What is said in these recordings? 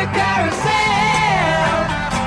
the carousel.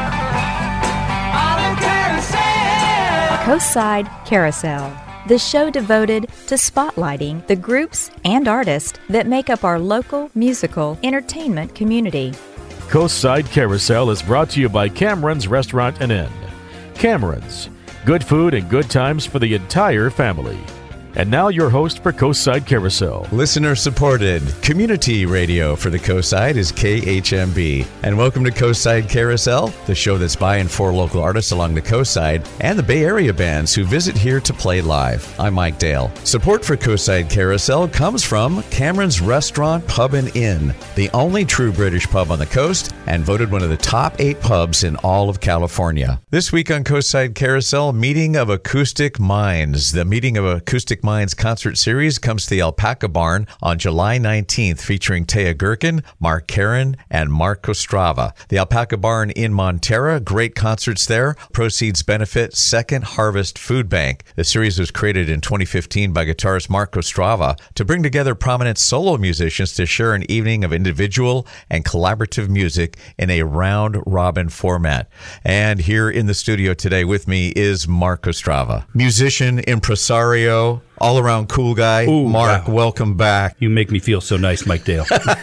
On the carousel. Coastside Carousel, the show devoted to spotlighting the groups and artists that make up our local musical entertainment community. Coastside Carousel is brought to you by Cameron's Restaurant and Inn. Cameron's, good food and good times for the entire family. And now your host for Coastside Carousel. Listener-supported community radio for the Coastside is KHMB. And welcome to Coastside Carousel, the show that's by and for local artists along the Coastside and the Bay Area bands who visit here to play live. I'm Mike Dale. Support for Coastside Carousel comes from Cameron's Restaurant, Pub and Inn, the only true British pub on the coast and voted one of the top 8 pubs in all of California. This week on Coastside Carousel, Meeting of Acoustic Minds. The Meeting of Acoustic Minds concert series comes to the Alpaca Barn on July 19th, featuring Taya Gherkin, Mark Karen, and Mark Kostrava. The Alpaca Barn in Montera, great concerts there. Proceeds benefit Second Harvest Food Bank. The series was created in 2015 by guitarist Mark Kostrava to bring together prominent solo musicians to share an evening of individual and collaborative music in a round-robin format. And here in the studio today with me is Mark Kostrava, musician, impresario, all-around cool guy. Ooh, Mark, wow. Welcome back. You make me feel so nice, Mike Dale.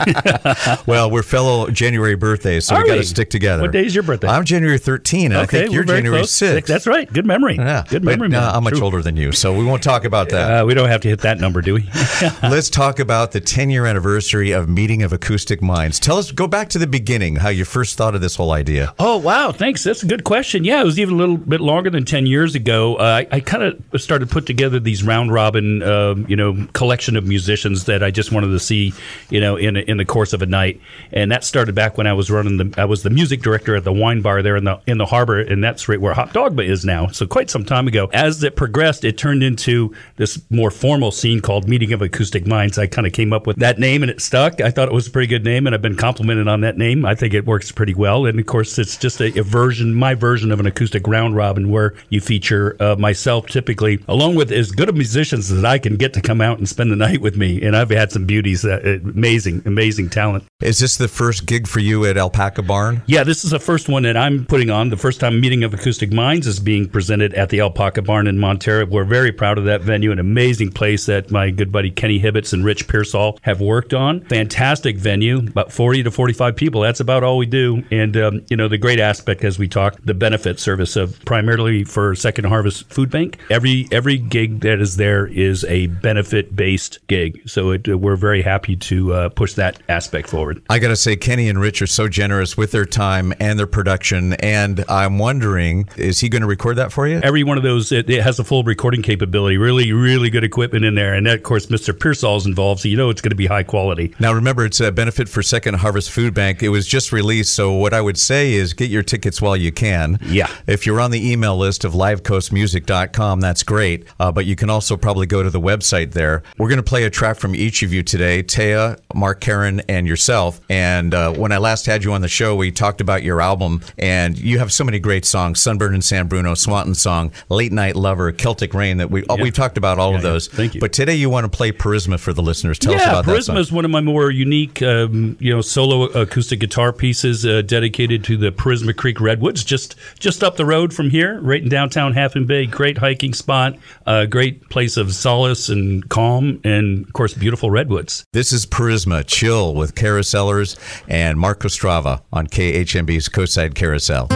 Well, we're fellow January birthdays, so we got to stick together. What day is your birthday? I'm January 13, and I think you're January 6th. That's right. Good memory. Yeah. Good memory, man. I'm much older than you, so we won't talk about that. We don't have to hit that number, do we? Let's talk about the 10-year anniversary of Meeting of Acoustic Minds. Tell us, go back to the beginning, how you first thought of this whole idea. Oh, wow. Thanks. That's a good question. Yeah, it was even a little bit longer than 10 years ago. I kind of started to put together these round-robin collection of musicians that I just wanted to see, in the course of a night. And that started back when I was I was the music director at the wine bar there in the harbor, and that's right where Hot Dogba is now. So quite some time ago. As it progressed, it turned into this more formal scene called Meeting of Acoustic Minds. I kind of came up with that name, and it stuck. I thought it was a pretty good name, and I've been complimented on that name. I think it works pretty well. And of course, it's just my version of an acoustic round robin where you feature myself typically, along with as good of musicians as I can get to come out and spend the night with me. And I've had some beauties, amazing talent. Is this the first gig for you at Alpaca Barn? Yeah, this is the first one that I'm putting on. The first time Meeting of Acoustic Minds is being presented at the Alpaca Barn in Montera. We're very proud of that venue, an amazing place that my good buddy Kenny Hibbets and Rich Pearsall have worked on. Fantastic venue, about 40 to 45 people. That's about all we do. And, the great aspect, as we talked, the benefit service of primarily for Second Harvest Food Bank. Every gig that is there is a benefit-based gig. So we're very happy to push that aspect forward. I got to say, Kenny and Rich are so generous with their time and their production, and I'm wondering, is he going to record that for you? Every one of those, it has a full recording capability, really, really good equipment in there, and that, of course, Mr. Pearsall is involved, so it's going to be high quality. Now, remember, it's a benefit for Second Harvest Food Bank. It was just released, so what I would say is get your tickets while you can. Yeah. If you're on the email list of livecoastmusic.com, that's great, but you can also probably go to the website there. We're going to play a track from each of you today, Taya, Mark Karen, and yourself. And when I last had you on the show, we talked about your album, and you have so many great songs, Sunburn in San Bruno, Swanton Song, Late Night Lover, Celtic Rain, that we've talked about all of those. Yeah. Thank you. But today you want to play Charisma for the listeners. Tell us about that song. Charisma is one of my more unique, solo acoustic guitar pieces dedicated to the Charisma Creek Redwoods, just up the road from here, right in downtown Half Moon Bay. Great hiking spot, great place of solace and calm, and, of course, beautiful redwoods. This is Charisma, Chill with Carousellers and Mark Kostrava on KHMB's Coastside Carousel.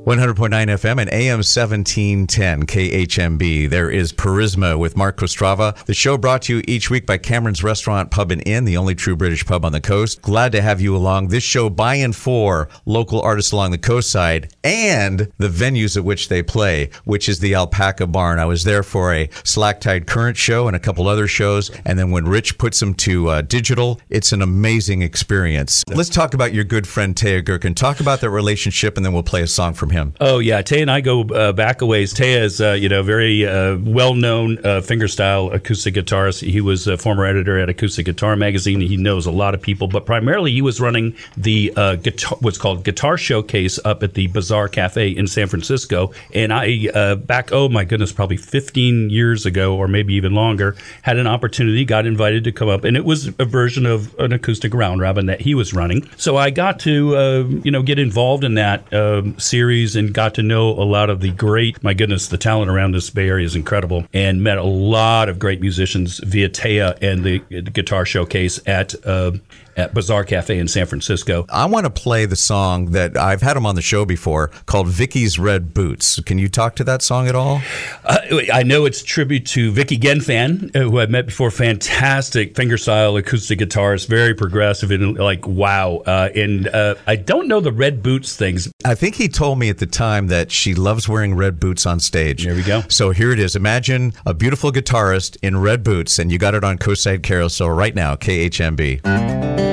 100.9 FM and AM 1710 KHMB. There is Purisma with Mark Kostrava. The show brought to you each week by Cameron's Restaurant, Pub and Inn, the only true British pub on the coast. Glad to have you along. This show by and for local artists along the coast side and the venues at which they play, which is the Alpaca Barn. I was there for a Slack Tide Current show and a couple other shows. And then when Rich puts them to digital, it's an amazing experience. Let's talk about your good friend Taya Gherkin. Talk about their relationship, and then we'll play a song from him. Oh, yeah. Taya and I go back a ways. Taya is, very well-known fingerstyle acoustic guitarist. He was a former editor at Acoustic Guitar Magazine. He knows a lot of people, but primarily he was running the what's called Guitar Showcase up at the Bazaar Cafe in San Francisco. And I, probably 15 years ago, or maybe even longer, had an opportunity, got invited to come up, and it was a version of an acoustic round robin that he was running. So I got to, get involved in that series and got to know a lot of the the talent around this Bay Area is incredible, and met a lot of great musicians via Taya and the Guitar Showcase at Bazaar Cafe in San Francisco. I want to play the song that I've had him on the show before called Vicky's Red Boots. Can you talk to that song at all? I know it's a tribute to Vicky Genfan, who I've met before. Fantastic fingerstyle acoustic guitarist, very progressive, and wow. I don't know the red boots things. I think he told me at the time that she loves wearing red boots on stage. There we go. So here it is. Imagine a beautiful guitarist in red boots, and you got it on Coastside Carousel right now, KHMB.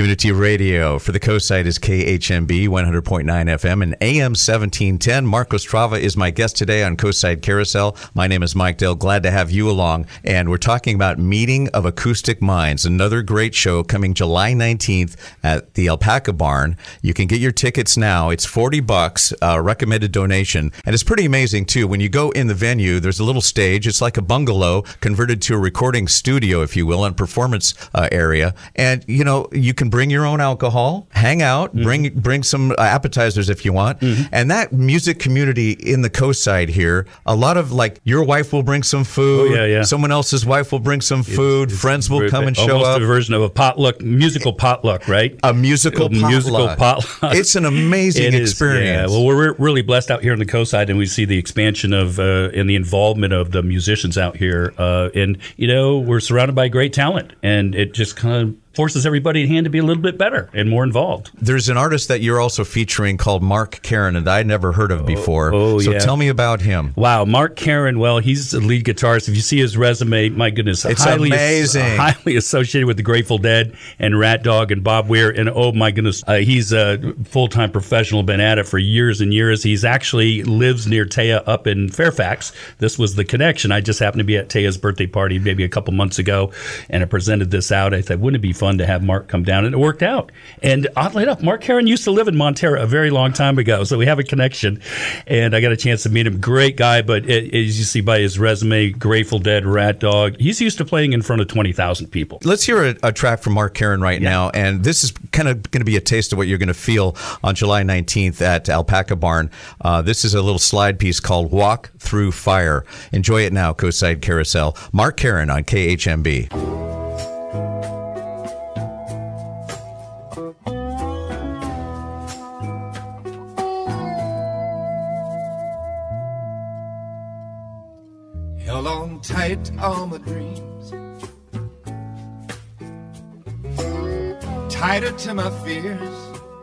Community radio for the coast side is KHMB 100.9 FM and AM 1710. Mark Ostrava is my guest today on Coastside Carousel. My name is Mike Dell. Glad to have you along. And we're talking about Meeting of Acoustic Minds, another great show coming July 19th at the Alpaca Barn. You can get your tickets now. It's $40, recommended donation. And it's pretty amazing, too. When you go in the venue, there's a little stage. It's like a bungalow converted to a recording studio, if you will, and performance area. And, you know, you can bring your own alcohol, hang out, bring some appetizers if you want. And that music community in the coast side here, a lot of, like, your wife will bring some food. Someone else's wife will bring some food. Friends will come and show up. Almost a version of a potluck, musical potluck, right? A musical potluck. It's an amazing experience. Yeah. Well, we're really blessed out here on the coast side, and we see the expansion of and the involvement of the musicians out here. And, you know, we're surrounded by great talent, and it just kind of forces everybody at hand to be a little bit better and more involved. There's an artist that you're also featuring called Mark Karen, and I'd never heard of before. So tell me about him. Wow, Mark Karen, well, he's the lead guitarist. If you see his resume, my goodness, it's amazing. Highly associated with the Grateful Dead and Rat Dog and Bob Weir, and oh my goodness, he's a full-time professional, been at it for years and years. He's actually lives near Taya up in Fairfax. This was the connection. I just happened to be at Taya's birthday party maybe a couple months ago, and I presented this out. I thought, wouldn't it be fun to have Mark come down, and it worked out. And oddly enough, Mark Karen used to live in Montara a very long time ago, so we have a connection, and I got a chance to meet him. Great guy, but as you see by his resume, Grateful Dead, Rat Dog, he's used to playing in front of 20,000 people. Let's hear a track from Mark Karen right now, and this is kind of going to be a taste of what you're going to feel on July 19th at Alpaca Barn. This is a little slide piece called Walk Through Fire. Enjoy it now, Coastside Carousel. Mark Karen on KHMB. Held on tight to all my dreams, tighter to my fears,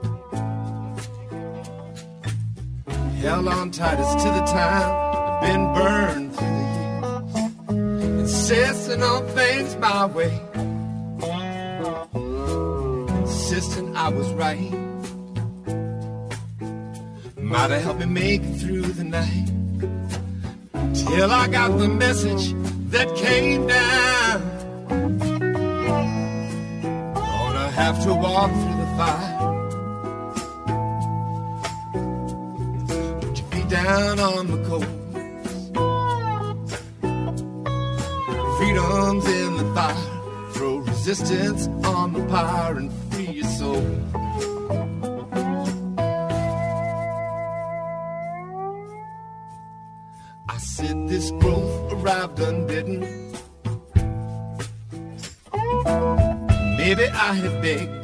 held on tightest to the time I've been burned through the years, insisting on things my way, insisting I was right, might have helped me make it through the night. Till I got the message that came down. Gonna have to walk through the fire. Put your feet down on the coals. Freedom's in the fire. Throw resistance on the pyre and free your soul. Said this growth arrived unbidden. Maybe I had begged.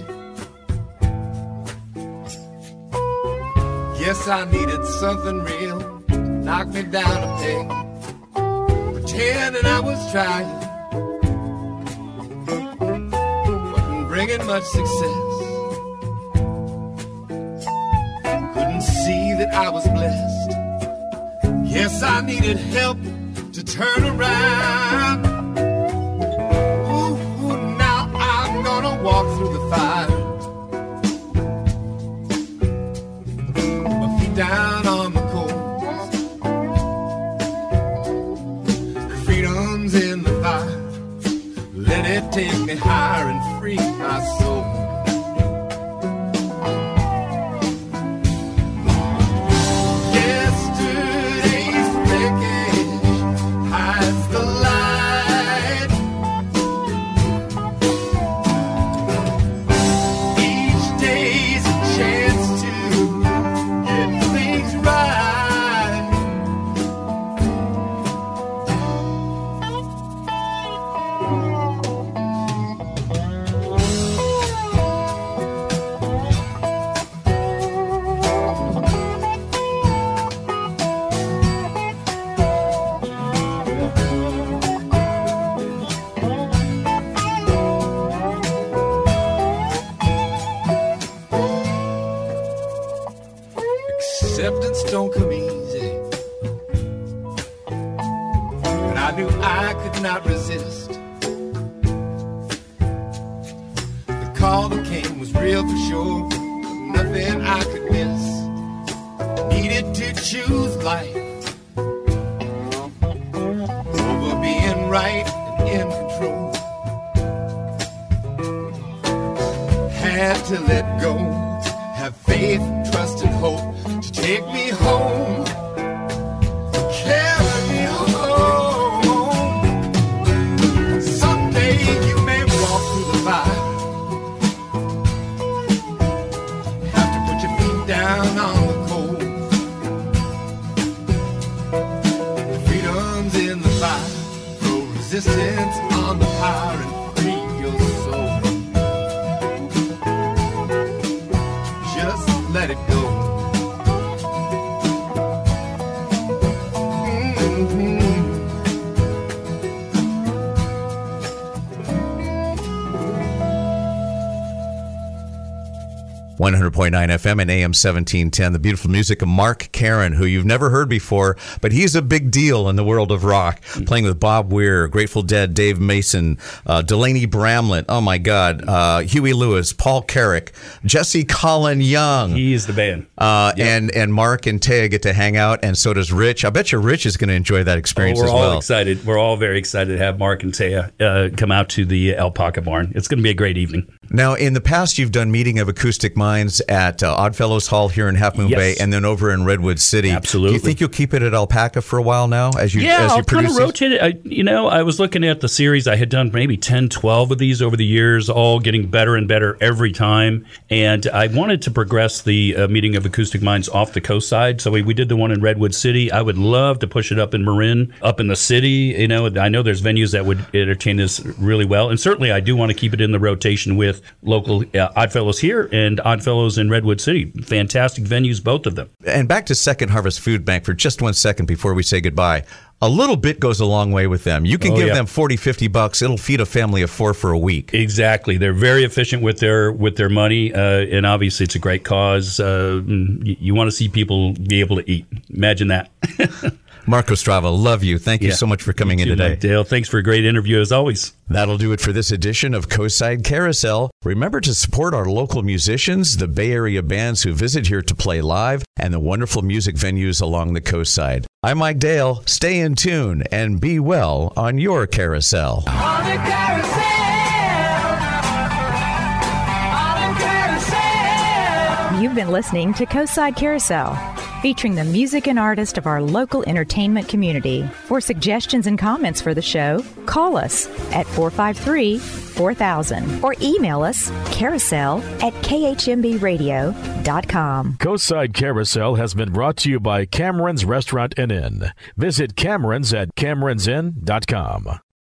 Guess I needed something real to knock me down a peg. Pretending I was trying, wasn't bringing much success. Couldn't see that I was blessed. Yes, I needed help to turn around. Ooh, now I'm gonna walk through the fire. My feet down on the coals. Freedom's in the fire. Let it take me higher and free my soul. Acceptance don't come easy, but I knew I could not resist. The all that came was real for sure. Nothing I could miss. Needed to choose life over being right and in control. Had to let go, have faith, trust, and hope to take me home, carry me home. Someday you may walk through the fire, have to put your feet down on the cold. Freedom's in the fire, throw resistance on the fire and free your soul. Just let it go. 100.9 FM and AM 1710. The beautiful music of Mark Karen, who you've never heard before, but he's a big deal in the world of rock. Playing with Bob Weir, Grateful Dead, Dave Mason, Delaney Bramlett, oh my God, Huey Lewis, Paul Carrick, Jesse Colin Young. He is the band. And Mark and Taya get to hang out, and so does Rich. I bet you Rich is going to enjoy that experience as well. We're all excited. We're all very excited to have Mark and Taya come out to the Alpaca Barn. It's going to be a great evening. Now, in the past, you've done Meeting of Acoustic Minds at Oddfellows Hall here in Half Moon Bay, and then over in Redwood City. Absolutely. Do you think you'll keep it at Alpaca for a while now as you I'll produce kind of rotate it. I was looking at the series. I had done maybe 10, 12 of these over the years, all getting better and better every time. And I wanted to progress the Meeting of Acoustic Minds off the coast side. So we did the one in Redwood City. I would love to push it up in Marin, up in the city. I know there's venues that would entertain us really well. And certainly I do want to keep it in the rotation with local Oddfellows here and Oddfellows in Redwood City. Fantastic venues, both of them. And back to Second Harvest Food Bank for just 1 second before we say goodbye. A little bit goes a long way with them. You can give them $40-$50. It'll feed a family of 4 for a week. Strictly. They're very efficient with their money, and obviously it's a great cause. You want to see people be able to eat. Imagine that. Mark Ostrava, love you. Thank you so much for coming in today. Dale, thanks for a great interview as always. That'll do it for this edition of Coastside Carousel. Remember to support our local musicians, the Bay Area bands who visit here to play live, and the wonderful music venues along the coastside. I'm Mike Dale. Stay in tune and be well on your carousel. On the carousel. On the carousel. You've been listening to Coastside Carousel, featuring the music and artists of our local entertainment community. For suggestions and comments for the show, call us at 453-4000 or email us carousel@khmbradio.com. Coastside Carousel has been brought to you by Cameron's Restaurant and Inn. Visit Cameron's at cameronsinn.com.